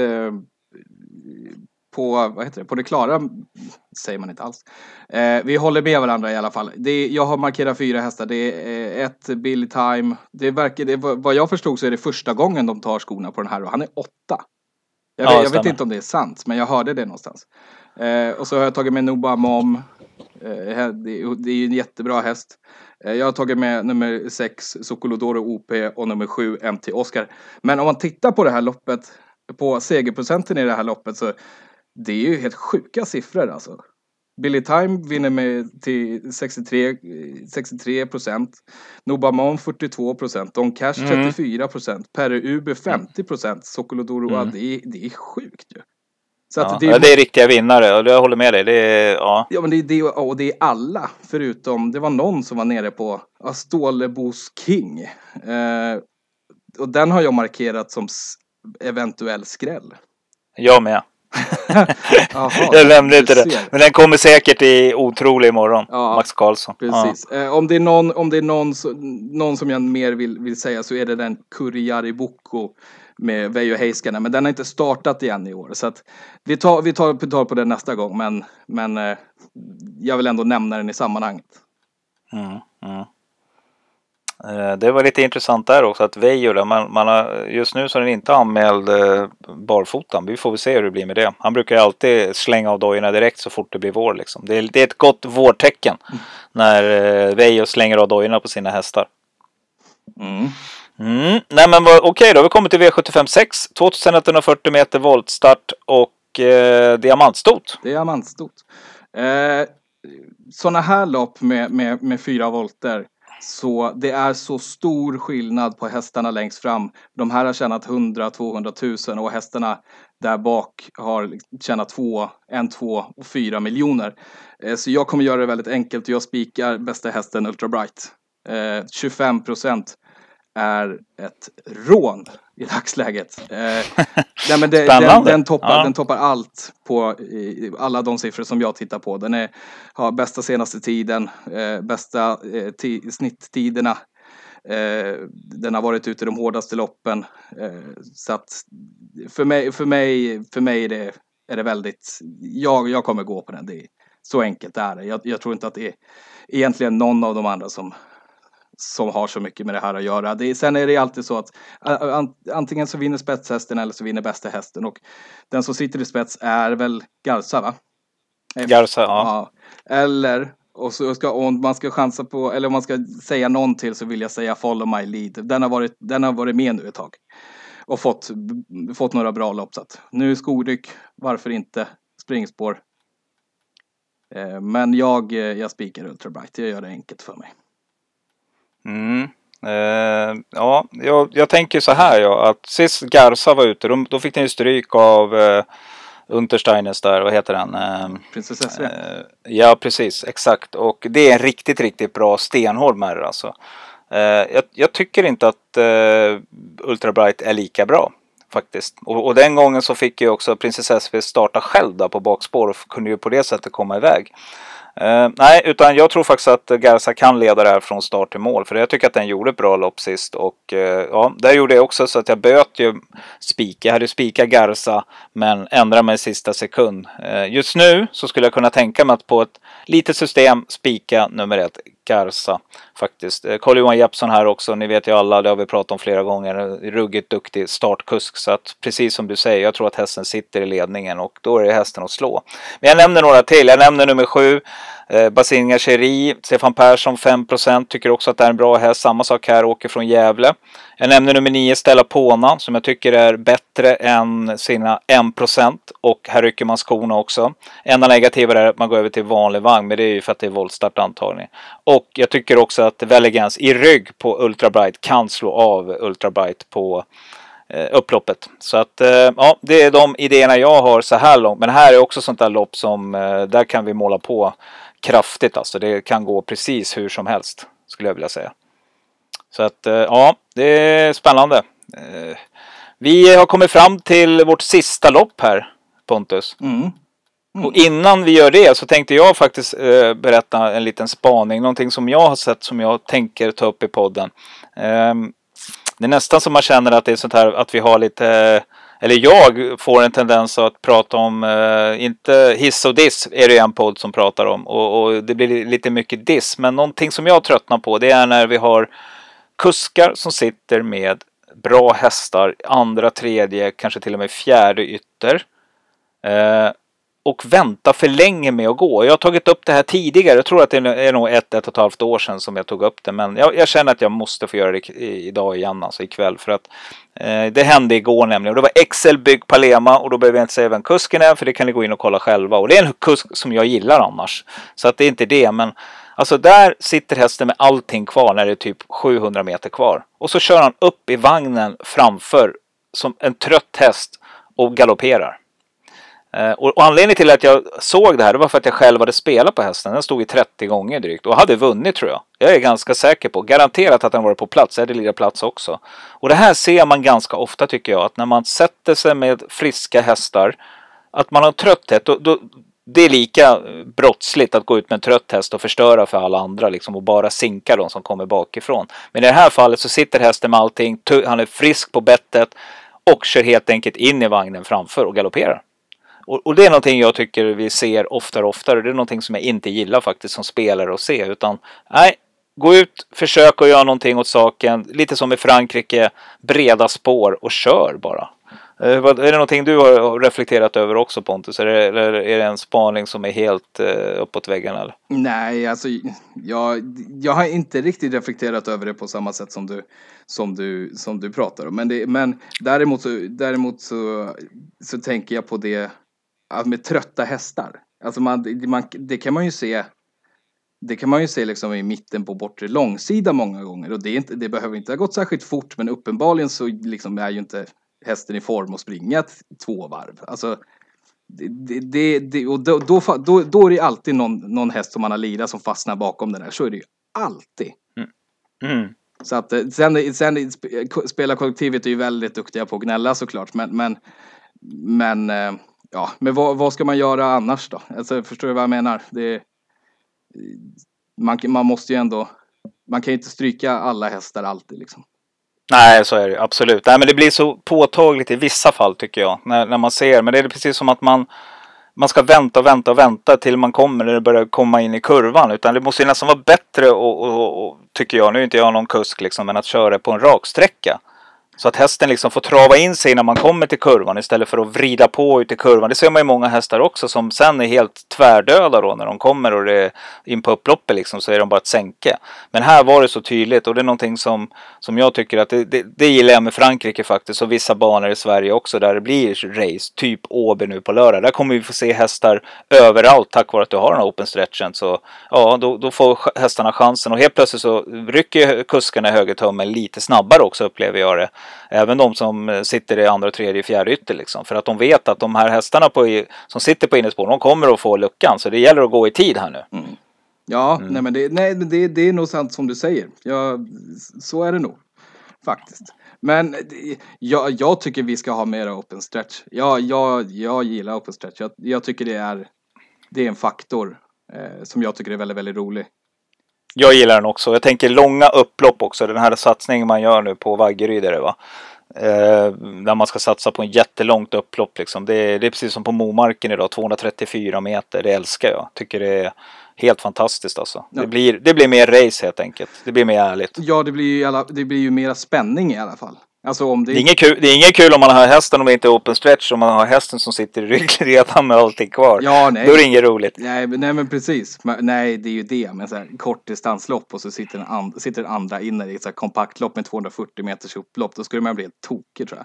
på det klara, säger man inte alls. Vi håller med varandra i alla fall. Jag har markerat 4 hästar. Det är 1 Billy Time. Vad jag förstod så är det första gången de tar skorna på den här och han är 8. Jag vet inte om det är sant, men jag hörde det någonstans. Och så har jag tagit med Nobamam. Det är en jättebra häst. Jag har tagit med nummer 6 Sokolodoro OP och nummer 7 MT Oscar. Men om man tittar på det här loppet, på segerprocenten i det här loppet, så det är ju helt sjuka siffror alltså. Billy Time vinner med till 63%. Nobamam 42%. Don Cash 34%. Perre Uber 50%. Sokolodoro, det är sjukt ju. Så att det är riktiga vinnare och jag håller med dig. Det är, ja, men det är alla förutom, det var någon som var nere på Stålebos King. Och den har jag markerat som eventuell skräll. Jag med. Jag nämnde inte det. Men den kommer säkert i otrolig imorgon. Ja, Max Karlsson. Precis. Om det är någon som jag mer vill säga, så är det den Kurjari Boko med Veijo Heiskanen. Men den har inte startat igen i år. Så att vi tar på den nästa gång. Men jag vill ändå nämna den i sammanhanget. Det var lite intressant där också att Veijo, man har, just nu så är den inte anmäld barfotan. Vi får väl se hur det blir med det. Han brukar ju alltid slänga av dojorna direkt så fort det blir vår liksom. Det är ett gott vårtecken när Veijo slänger av dojorna på sina hästar. Nej men okej, då har vi kommit till V75 6, 2140 meter voltstart och diamantstot. Sådana här lopp med 4 volter. Så det är så stor skillnad på hästarna längst fram. De här har tjänat 100-200 000 och hästarna där bak har tjänat 2 och 4 miljoner. Så jag kommer göra det väldigt enkelt. Jag spikar bästa hästen Ultra Bright. 25% är ett rån i dagsläget. Nej, men den toppar allt på alla de siffror som jag tittar på. Den har bästa senaste tiden, bästa snitttiderna. Den har varit ute i de hårdaste loppen. Så att för mig är det väldigt... Jag kommer gå på den. Det är, så enkelt är det. Jag tror inte att det är egentligen någon av de andra som har så mycket med det här att göra. Sen är det alltid så att antingen så vinner spetshästen eller så vinner bästa hästen. Och den som sitter i spets är väl Garza, va? Garza, ja. Eller, om man ska chansa på, eller om man ska säga någon till, så vill jag säga Follow My Lead. Den har varit med nu ett tag. Och fått några bra lopp. Så att nu är skoryck, varför inte springspår. Men jag spikar Ultra Bright. Jag gör det enkelt för mig. Ja, jag tänker så här, att sist Garza var ute, då fick den ju stryk av Untersteiners där, vad heter den? Prinsess SV. Ja, precis, exakt. Och det är en riktigt, riktigt bra stenhård med det alltså. Jag tycker inte att Ultra Bright är lika bra faktiskt. Och den gången så fick ju också Prinsess SV starta själv där på bakspår och kunde ju på det sättet komma iväg. Nej, utan jag tror faktiskt att Garza kan leda det här från start till mål. För jag tycker att den gjorde ett bra lopp sist. Och ja, där gjorde jag också så att jag böt ju spika. Jag hade spikat Garza men ändrade mig i sista sekund. Just nu så skulle jag kunna tänka mig att på ett litet system spika nummer 1 Garza faktiskt. Carl-Johan Jeppsson här också, ni vet ju alla, det har vi pratat om flera gånger, ruggigt duktig startkusk, så att precis som du säger, jag tror att hästen sitter i ledningen och då är det hästen att slå. Men jag nämner några till, jag nämner nummer 7 Basinga Cheri, Stefan Persson 5%, tycker också att det är en bra häst, samma sak här, åker från Gävle. Jag nämner nummer 9 Stella Pona som jag tycker är bättre än sina 1% och här rycker man skorna också. Enda negativa är att man går över till vanlig vagn, men det är ju för att det är voltstart antagligen. Och jag tycker också att Veligans i rygg på Ultra Bright kan slå av Ultra Bright på upploppet. Så att ja, det är de idéerna jag har så här långt. Men här är också sånt där lopp som där kan vi måla på kraftigt. Alltså det kan gå precis hur som helst skulle jag vilja säga. Så att ja, det är spännande. Vi har kommit fram till vårt sista lopp här, Pontus. Och innan vi gör det så tänkte jag faktiskt berätta en liten spaning. Någonting som jag har sett som jag tänker ta upp i podden. Det är nästan som man känner att det är sånt här att vi har lite... Eller jag får en tendens att prata om... inte hiss och diss är det en podd som pratar om. Och det blir lite mycket diss. Men någonting som jag tröttnar på det är när vi har kuskar som sitter med bra hästar. Andra, tredje, kanske till och med fjärde ytter. Och vänta för länge med att gå. Jag har tagit upp det här tidigare. Jag tror att det är nog ett och ett halvt år sedan som jag tog upp det. Men jag känner att jag måste få göra det idag igen, alltså ikväll. För att det hände igår nämligen. Och det var Excel Bygg Palema. Och då behöver jag inte säga vem kusken är. För det kan ni gå in och kolla själva. Och det är en kusk som jag gillar annars. Så att det är inte det. Men alltså där sitter hästen med allting kvar när det är typ 700 meter kvar. Och så kör han upp i vagnen framför som en trött häst och galopperar. Och anledningen till att jag såg det här, det var för att jag själv hade spelat på hästen. Den stod i 30 gånger drygt och hade vunnit, tror jag. Jag är ganska säker på, garanterat att den var på plats. Jag hade lite plats också. Och det här ser man ganska ofta, tycker jag, att när man sätter sig med friska hästar, att man har trötthet, då det är lika brottsligt att gå ut med en trött häst och förstöra för alla andra liksom, och bara sinka de som kommer bakifrån. Men i det här fallet så sitter hästen med allting, han är frisk på bettet och kör helt enkelt in i vagnen framför och galopperar. Och det är någonting jag tycker vi ser oftare och oftare. Det är någonting som jag inte gillar faktiskt som spelare att se. Utan nej, gå ut, försök att göra någonting åt saken. Lite som i Frankrike, breda spår och kör bara. Är det någonting du har reflekterat över också, Pontus? Eller är det en spaning som är helt uppåt väggen? Eller? Nej, alltså jag har inte riktigt reflekterat över det på samma sätt som du pratar om. Men däremot så tänker jag på det med trötta hästar. Alltså det kan man ju se det kan man ju se liksom i mitten på bortre långsida många gånger. Och det behöver inte ha gått särskilt fort, men uppenbarligen så liksom är ju inte hästen i form att springa 2 varv. Alltså, och då är det alltid någon häst som man har lirat som fastnar bakom den där. Så är det ju alltid. Så att sen spelarkollektivet är ju väldigt duktiga på att gnälla såklart. Men vad ska man göra annars då? Alltså, förstår du vad jag menar? Man måste ju ändå, man kan ju inte stryka alla hästar alltid liksom. Nej, så är det absolut. Nej, men det blir så påtagligt i vissa fall tycker jag. När man ser, men det är precis som att man ska vänta till man kommer när det börjar komma in i kurvan. Utan det måste ju nästan vara bättre och tycker jag, nu är inte jag någon kusk liksom, men att köra på en raksträcka. Så att hästen liksom får trava in sig när man kommer till kurvan istället för att vrida på ut i kurvan. Det ser man ju många hästar också som sen är helt tvärdöda då när de kommer och det är in på upploppet liksom, så är de bara ett sänke. Men här var det så tydligt och det är någonting som jag tycker att det gillar jag med Frankrike faktiskt och vissa banor i Sverige också där det blir race, typ Åby nu på lördag. Där kommer vi få se hästar överallt tack vare att du har den här open stretchen. Så ja, då får hästarna chansen och helt plötsligt så rycker kuskarna i högertummen lite snabbare också upplever jag det. Även de som sitter i andra, tredje, fjärde ytter liksom. För att de vet att de här hästarna som sitter på innerspår, de kommer att få luckan. Så det gäller att gå i tid här nu. Ja, nej men det är nog sant som du säger. Ja, så är det nog. Faktiskt. Men jag tycker vi ska ha mera open stretch. Jag gillar open stretch. Jag tycker det är en faktor som jag tycker är väldigt, väldigt rolig. Jag gillar den också. Jag tänker långa upplopp också. Den här satsningen man gör nu på Vaggeryd är det va? Där man ska satsa på en jättelångt upplopp liksom. Det är precis som på Momarken idag. 234 meter. Det älskar jag. Tycker det är helt fantastiskt alltså. Ja. Det blir mer race helt enkelt. Det blir mer ärligt. Ja, det blir ju mera spänning i alla fall. Alltså om det är inget kul om man har hästen om det inte är open stretch. Om man har hästen som sitter i ryggen redan med allting kvar. Ja, nej. Då är det inget roligt. Nej men precis. Nej, det är ju det. Men så här, kortdistanslopp och så sitter andra inne i ett så här kompakt lopp med 240 meters upplopp. Då skulle man bli helt tokig tror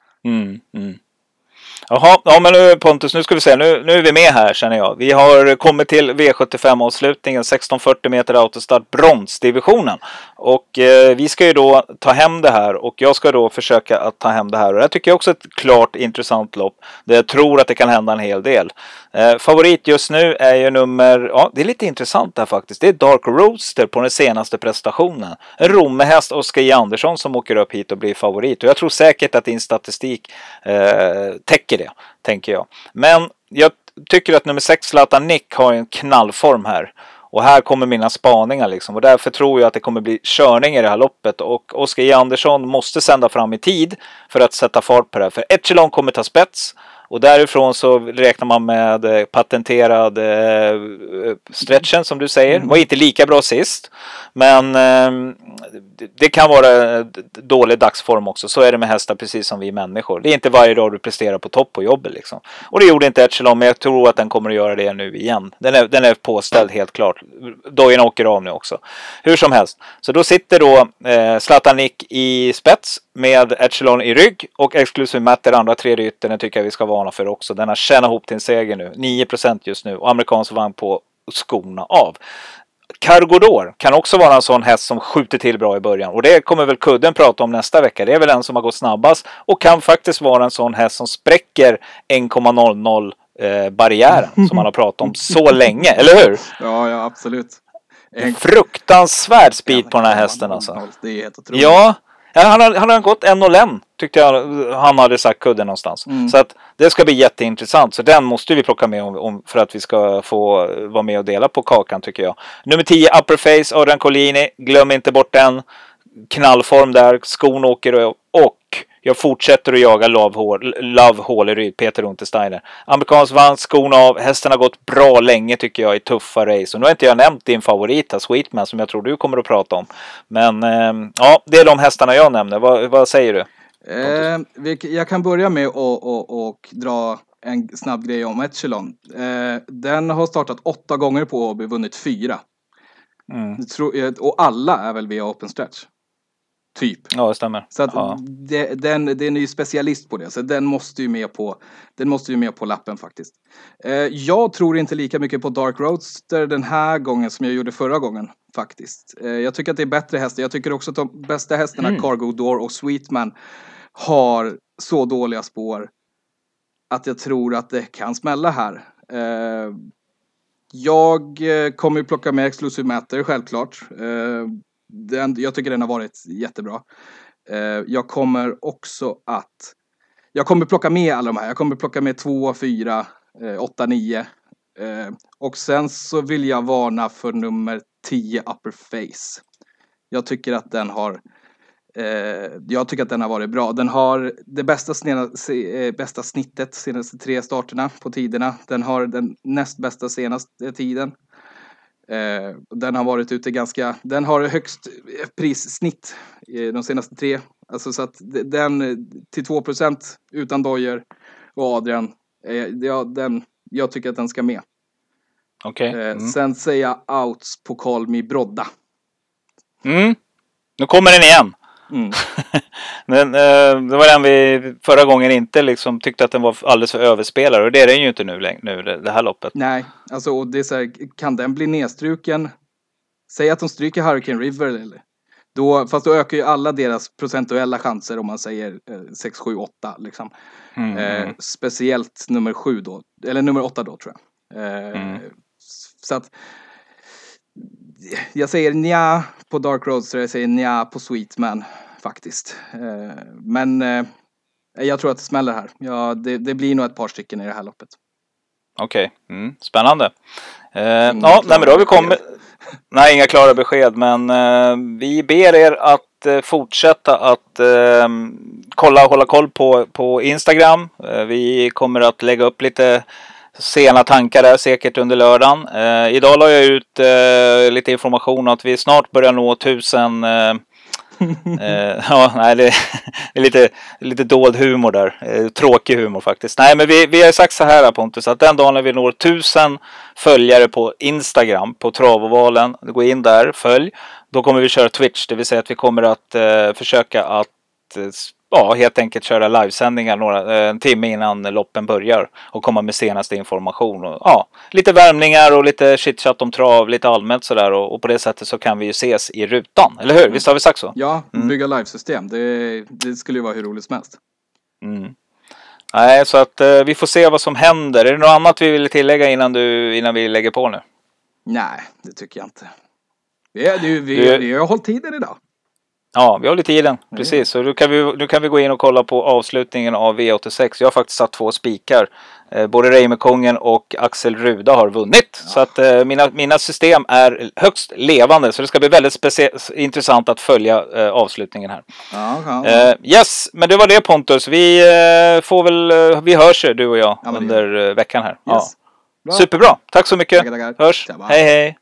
jag. Jaha, ja men nu Pontus, nu ska vi se, nu är vi med här känner jag. Vi har kommit till V75-avslutningen, 1640 meter autostart, bronsdivisionen. Och vi ska ju då ta hem det här och jag ska då försöka att ta hem det här. Och det tycker jag också är ett klart intressant lopp. Där jag tror att det kan hända en hel del. Favorit just nu är ju det är lite intressant här faktiskt. Det är Dark Roadster på den senaste prestationen. En rommehäst Oskar J. Andersson som åker upp hit och blir favorit. Och jag tror säkert att din statistik täcker det, tänker jag. Men jag tycker att nummer 6 Zlatan Nick har en knallform här. Och här kommer mina spaningar liksom. Och därför tror jag att det kommer bli körning i det här loppet. Och Oskar J. Andersson måste sända fram i tid för att sätta fart på det här. För Echelon kommer ta spets. Och därifrån så räknar man med patenterad stretchen som du säger. Var inte lika bra sist. Men det kan vara dålig dagsform också. Så är det med hästar precis som vi människor. Det är inte varje dag du presterar på topp på jobbet liksom. Och det gjorde inte Echelon, men jag tror att den kommer att göra det nu igen. Den är påställd helt klart. Dojorna åker av nu också. Hur som helst. Så då sitter då Zlatan Nick i spets med Echelon i rygg. Och Exclusive Matter andra tredje yttern tycker jag vi ska varna för också. Den har tjänat ihop till en seger nu. 9% just nu. Och amerikansk vagn på skorna av. Cargodor kan också vara en sån häst som skjuter till bra i början. Och det kommer väl Kudden prata om nästa vecka. Det är väl den som har gått snabbast. Och kan faktiskt vara en sån häst som spräcker 1,00 barriären. Som man har pratat om så länge. Eller hur? Ja, absolut. En fruktansvärd speed på den här hästen alltså. Det är helt otroligt. Ja. Han har gått 1,01 tyckte jag han hade sagt Kudden någonstans. Så att det ska bli jätteintressant. Så den måste vi plocka med om för att vi ska få vara med och dela på kakan tycker jag. Nummer 10 Upperface, Adrian Collini. Glöm inte bort den. Knallform där. Skon åker och jag fortsätter att jaga Love Håleryd, Peter Untersteiner. Amerikansk vagn, skon av. Hästen har gått bra länge tycker jag i tuffa race. Och nu har inte jag nämnt din favorit här, Sweetman, som jag tror du kommer att prata om. Men ja, det är de hästarna jag nämner. Vad säger du? Jag kan börja med att dra en snabb grej om Echelon. Den har startat 8 gånger på Åby, vunnit 4. Och alla är väl via open stretch. typ. Ja, det stämmer. Så att den är ju specialist på det. Så den måste ju med på lappen faktiskt. Jag tror inte lika mycket på Dark Roadster den här gången som jag gjorde förra gången faktiskt. Jag tycker att det är bättre hästar. Jag tycker också att de bästa hästarna, Cargo Door och Sweetman, har så dåliga spår att jag tror att det kan smälla här. Jag kommer ju plocka med Exclusive Matter, självklart. Jag tycker den har varit jättebra. Jag kommer plocka med alla de här. Jag kommer plocka med 2, 4, 8, 9. Och sen så vill jag varna för nummer 10 Upper Face. Jag tycker att den har varit bra. Den har det bästa snittet senaste 3 starterna på tiderna. Den har den näst bästa senaste tiden. Den har varit ute den har högst prissnitt i de senaste 3. Alltså så att den till 2% utan dojer och Adrian, jag tycker att den ska med. Okej. Sen säger jag outs på Call Me Brodda. Nu kommer den igen. Det var den vi förra gången inte liksom tyckte att den var alldeles för överspelad, och det är den ju inte nu det här loppet. Nej, alltså, och det är så här, kan den bli nedstruken? Säg att de stryker Hurricane River eller? Fast då ökar ju alla deras procentuella chanser om man säger 6, 7, 8 liksom. Speciellt nummer 7 då, eller nummer 8 då tror jag. Så att jag säger nja på Dark Roadster, jag säger nja på Sweetman faktiskt. Men jag tror att det smäller här. Ja, det blir nog ett par stycken i det här loppet. Okej, spännande. Nej, men då har vi kommit. Nej, inga klara besked, men vi ber er att fortsätta att hålla koll på Instagram. Vi kommer att lägga upp lite sena tankar där säkert under lördagen. Idag la jag ut lite information att vi snart börjar nå 1000. Det är lite dold humor där. Tråkig humor faktiskt. Nej, men vi har sagt så här, Pontus, att den dagen när vi når 1000 följare på Instagram på Travovalen, gå in där, följ. Då kommer vi köra Twitch, det vill säga att vi kommer att försöka att helt enkelt köra livesändningar en timme innan loppen börjar och komma med senaste information och lite värmningar och lite chitchat om trav, lite allmänt sådär, och på det sättet så kan vi ju ses i rutan, eller hur? Visst har vi sagt så? Ja, bygga livesystem, det skulle ju vara hur roligt som helst. Nej, så att vi får se vad som händer. Är det något annat vi vill tillägga innan vi lägger på nu? Nej, det tycker jag inte. Vi har hållit tiden idag. Ja, vi har lite tiden, precis. Så nu kan vi gå in och kolla på avslutningen av V86. Jag har faktiskt satt 2 spikar. Både Reimerkongen och Axel Ruda har vunnit. Ja. Så att mina system är högst levande. Så det ska bli väldigt intressant att följa avslutningen här. Yes, men det var det, Pontus. Vi hörs du och jag under veckan här. Yes. Ja. Superbra, tack så mycket. Tackar. Hörs, hej.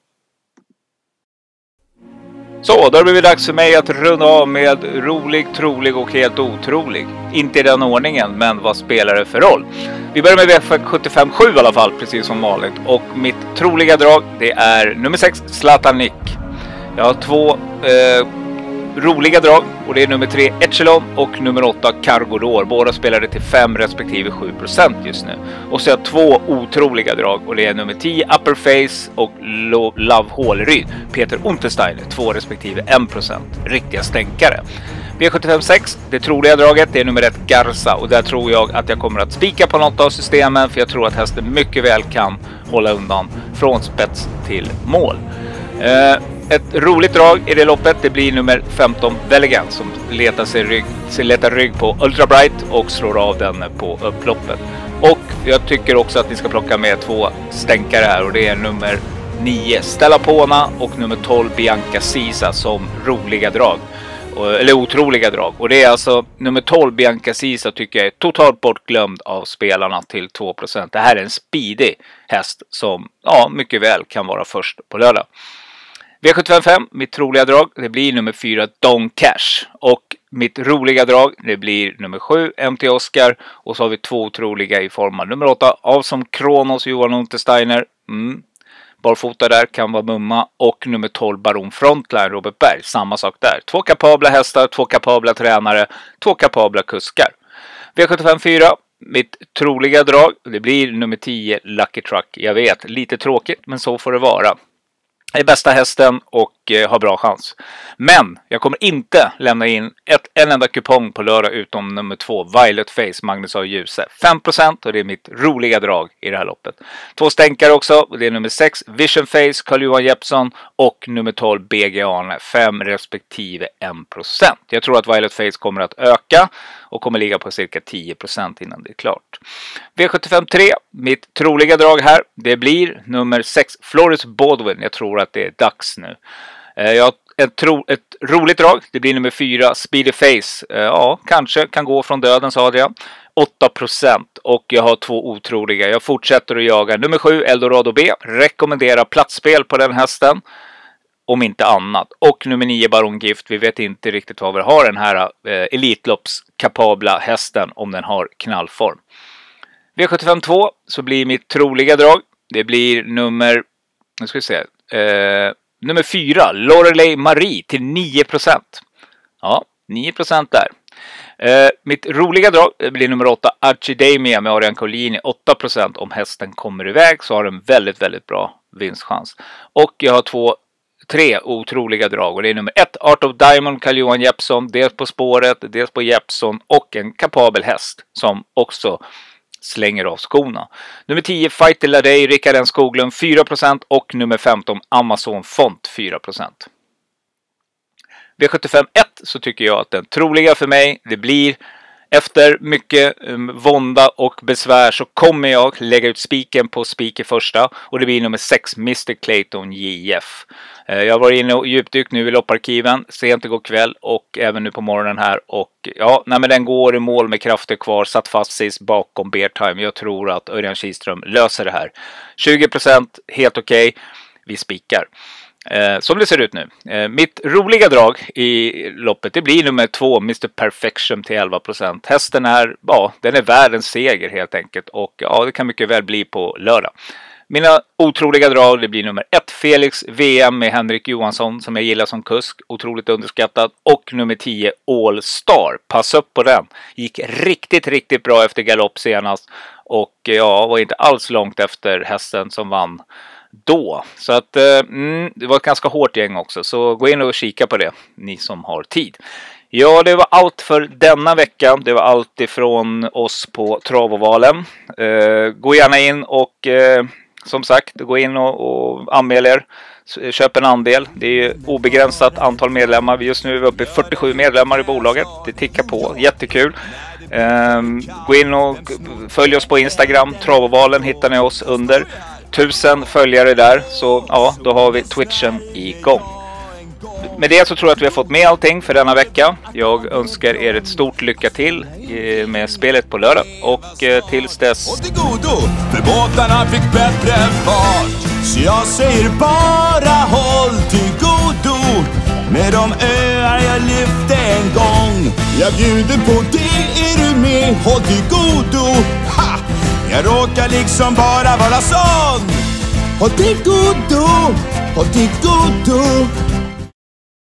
Så, då har det blivit dags för mig att runda av med rolig, trolig och helt otrolig. Inte i den ordningen, men vad spelar det för roll? Vi börjar med V75-7 i alla fall, precis som vanligt. Och mitt troliga drag, det är nummer 6, Zlatan Nick. Jag har 2 roliga drag, och det är nummer 3, Echelon, och nummer 8, Cargo Door. Båda spelade till 5 respektive 7% just nu. Och så har jag 2 otroliga drag, och det är nummer 10, Upper Face, och Love Håleryd. Peter Untersteiner, 2 respektive 1%. Riktiga stänkare. V75-6, det troliga draget, det är nummer 1, Garza, och där tror jag att jag kommer att spika på något av systemen, för jag tror att hästen mycket väl kan hålla undan från spets till mål. Ett roligt drag i det loppet, det blir nummer 15, Veligan, som letar rygg på Ultra Bright och slår av den på upploppet. Och jag tycker också att ni ska plocka med 2 stänkare här, och det är nummer 9, Stella Pona, och nummer 12, Bianca Sisa, som roliga drag. Eller otroliga drag. Och det är alltså nummer 12, Bianca Sisa, tycker jag är totalt bortglömd av spelarna till 2%. Det här är en speedy häst som mycket väl kan vara först på lördag. V75-5, mitt troliga drag, det blir nummer 4, Don Cash. Och mitt roliga drag, det blir nummer 7, MT Oscar. Och så har vi 2 otroliga i form av nummer 8, Av som Kronos, Johan Untersteiner. barfota där, kan vara mumma. Och nummer 12 Baron Frontline, Robert Berg, samma sak där. 2 kapabla hästar, 2 kapabla tränare, 2 kapabla kuskar. V75 4, mitt troliga drag, det blir nummer 10 Lucky Truck. Jag vet, lite tråkigt, men så får det vara. Är bästa hästen och har bra chans. Men jag kommer inte lämna in en enda kupong på lördag utom nummer 2 Violet Face, Magnus A. Djuse. 5% och det är mitt roliga drag i det här loppet. 2 stänkare också, och det är nummer 6 Vision Face, Carl-Johan Jeppsson och nummer 12 BG Arne. 5 respektive 1%. Jag tror att Violet Face kommer att öka och kommer ligga på cirka 10% innan det är klart. V75 3, mitt troliga drag här, det blir nummer 6 Floris Baldwin. Jag tror att det är dags nu. Jag har ett roligt drag. Det blir nummer 4 Speedy Face. Ja, kanske kan gå från döden, sa jag. 8%. Och jag har 2 otroliga. Jag fortsätter att jaga nummer 7 Eldorado B. Rekommenderar platsspel på den hästen, om inte annat. Och nummer 9 Baron Gift. Vi vet inte riktigt vad vi har den här elitloppskapabla hästen, om den har knallform. V75 2 så blir mitt troliga drag, det blir nummer, nu ska vi se, nummer 4 Lorelei Marie till 9%. Ja, 9% där. Mitt roliga drag blir nummer 8 Archidemia med Arian Collini. 8%. Om hästen kommer iväg så har den väldigt, väldigt bra vinstchans. Och jag har 3 otroliga drag, och det är nummer 1 Art of Diamond, Carl-Johan Jeppsson, dels på spåret, dels på Jeppsson, och en kapabel häst som också slänger av skorna. Nummer 10 Fighter Ladej, Rickard N. Skoglund 4%, och nummer 15 Amazon Font 4%. V75 1 så tycker jag att den troliga för mig, det blir efter mycket vånda och besvär, så kommer jag lägga ut spiken på spiker första, och det blir nummer 6 Mr. Clayton JF. Jag var inne och djupdykt nu i lopparkiven sent igår kväll och även nu på morgonen här, och ja, men den går i mål med krafter kvar, satt fast sist bakom Bear Time. Jag tror att Örjan Kihlström löser det här. 20%, helt okej. Vi spikar. Som det ser ut nu. Mitt roliga drag i loppet, det blir nummer 2 Mr. Perfection till 11%. Hästen är, ja, den är världens seger helt enkelt, och ja, det kan mycket väl bli på lördag. Mina otroliga drag, det blir nummer 1 Felix VM med Henrik Johansson, som jag gillar som kusk, otroligt underskattad, och nummer 10 All Star. Pass upp på den. Gick riktigt, riktigt bra efter galopp senast, och ja, var inte alls långt efter hästen som vann då. Så att det var ett ganska hårt gäng också, så gå in och kika på det, ni som har tid. Ja, det var allt för denna vecka. Det var allt ifrån oss på Travovalen. Gå gärna in och som sagt, gå in och anmäl er. Köp en andel. Det är obegränsat antal medlemmar. Just nu är vi uppe i 47 medlemmar i bolaget. Det tickar på. Jättekul. Gå in och följ oss på Instagram. Travovalen hittar ni oss under. 1000 följare där. Så ja, då har vi Twitchen igång. Med det så tror jag att vi har fått med allting för denna vecka. Jag önskar er ett stort lycka till med spelet på lördag. Och tills dess... Och till godo, för båtarna fick bättre fart. Så jag säger bara håll till godo med de öar jag lyfte en gång. Jag bjuder på det, är du med? Håll till godo. Ha! Jag råkar liksom bara vara sån. Håll till godo, håll till godo.